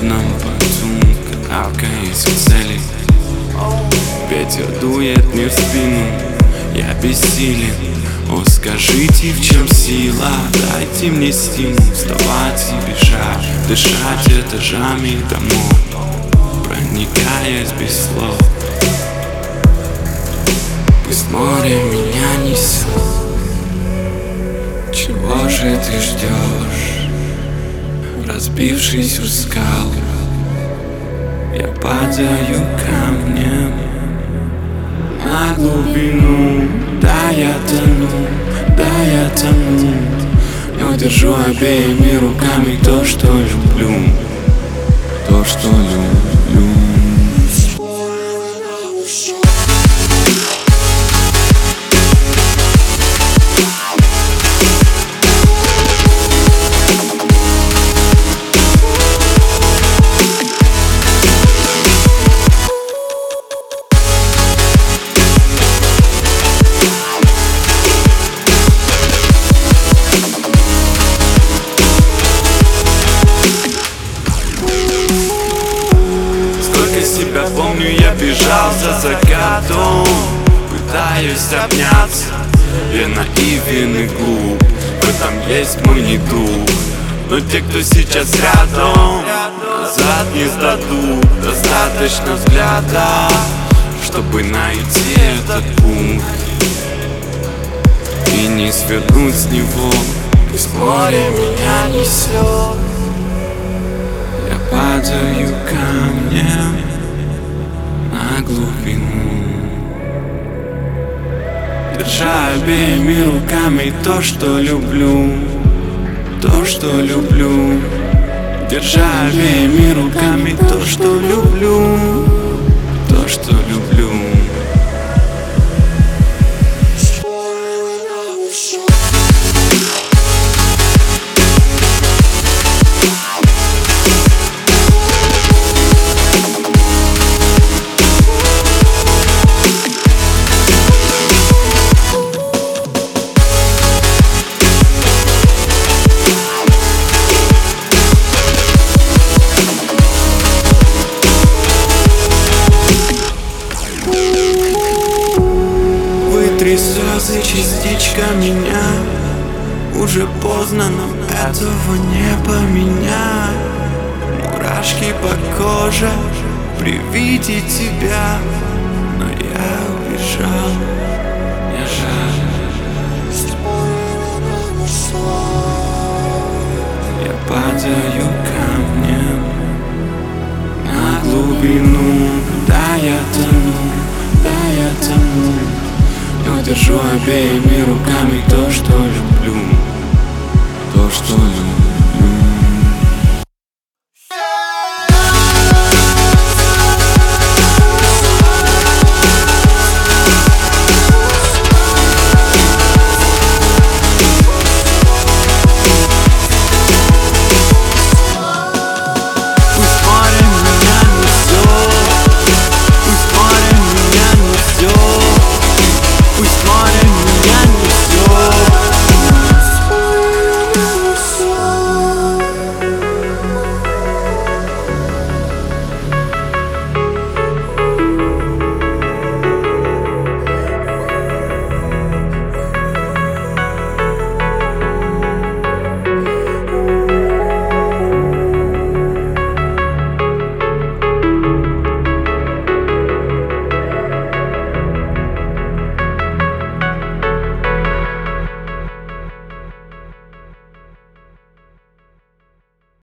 холодном поту, канавка из целей. Ветер дует мне в спину, я бессилен. О, скажите, в чем сила? Дайте мне стимул вставать и бежать, дышать этажами домов, проникаясь без слов. Пусть море меня несет. Чего же ты ждешь, разбившись у скал? Я падаю камнем на глубину. Да, я тону, но держу обеими руками то, что люблю, то, что люблю. Себя помню, я бежал за закатом, пытаюсь обняться. Я наивен и глуп, в этом есть мой недуг. Но те, кто сейчас рядом, назад не сдадут. Достаточно взгляда, чтобы найти этот пункт и не свернуть с него. Пусть море меня несет, я падаю камнем на глубину, держа обеими руками то, что люблю, то, что люблю. Держа обеими руками то, что люблю, то, что люблю. Вытри слезы, частичка меня. Уже поздно, но этого не поменять. Мурашки по коже при виде тебя, но я убежал, мне жаль. Я падаю камнем на глубину. Да, я тону, но держу обеими руками то, что люблю, то, что люблю.